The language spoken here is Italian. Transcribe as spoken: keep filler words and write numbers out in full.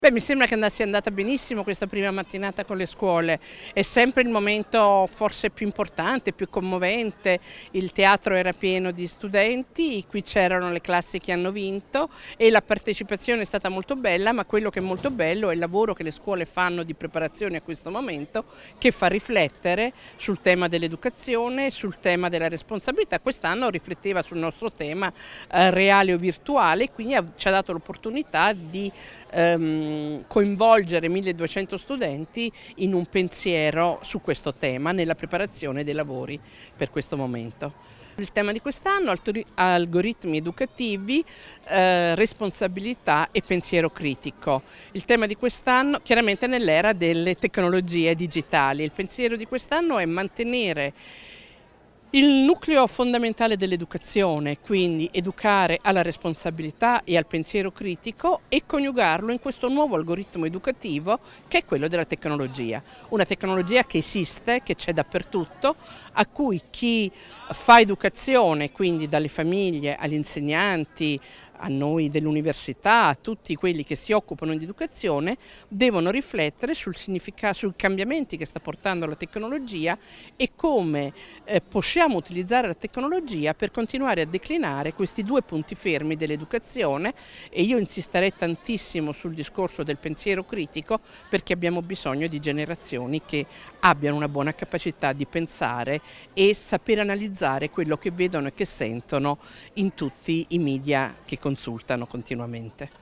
Beh, mi sembra che sia andata benissimo questa prima mattinata con le scuole, è sempre il momento forse più importante, più commovente, il teatro era pieno di studenti, qui c'erano le classi che hanno vinto e la partecipazione è stata molto bella, ma quello che è molto bello è il lavoro che le scuole fanno di preparazione a questo momento, che fa riflettere sul tema dell'educazione, sul tema della responsabilità. Quest'anno rifletteva sul nostro tema eh, reale o virtuale, quindi ci ha dato l'opportunità di ehm, coinvolgere milleduecento studenti in un pensiero su questo tema nella preparazione dei lavori per questo momento. Il tema di quest'anno è algoritmi educativi, eh, responsabilità e pensiero critico. Il tema di quest'anno chiaramente nell'era delle tecnologie digitali. Il pensiero di quest'anno è mantenere il nucleo fondamentale dell'educazione, quindi educare alla responsabilità e al pensiero critico e coniugarlo in questo nuovo algoritmo educativo che è quello della tecnologia. Una tecnologia che esiste, che c'è dappertutto, a cui chi fa educazione, quindi dalle famiglie agli insegnanti, a noi dell'università, a tutti quelli che si occupano di educazione, devono riflettere sul significato, sui cambiamenti che sta portando la tecnologia e come eh, possiamo utilizzare la tecnologia per continuare a declinare questi due punti fermi dell'educazione, e io insisterei tantissimo sul discorso del pensiero critico, perché abbiamo bisogno di generazioni che abbiano una buona capacità di pensare e sapere analizzare quello che vedono e che sentono in tutti i media che consultano continuamente.